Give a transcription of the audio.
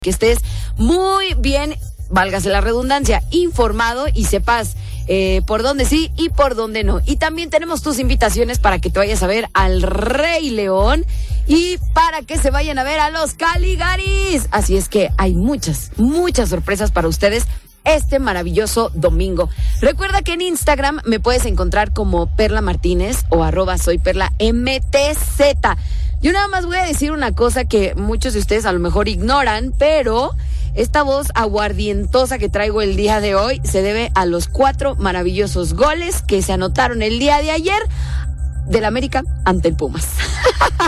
que estés muy bien, válgase la redundancia, informado y sepas por dónde sí y por dónde no. Y también tenemos tus invitaciones para que te vayas a ver al Rey León y para que se vayan a ver a los Caligaris. Así es que hay muchas sorpresas para ustedes este maravilloso domingo. Recuerda que en Instagram me puedes encontrar como Perla Martínez o @soyperlamtz. Yo nada más voy a decir una cosa que muchos de ustedes a lo mejor ignoran, pero esta voz aguardientosa que traigo el día de hoy se debe a los 4 maravillosos goles que se anotaron el día de ayer del América ante el Pumas.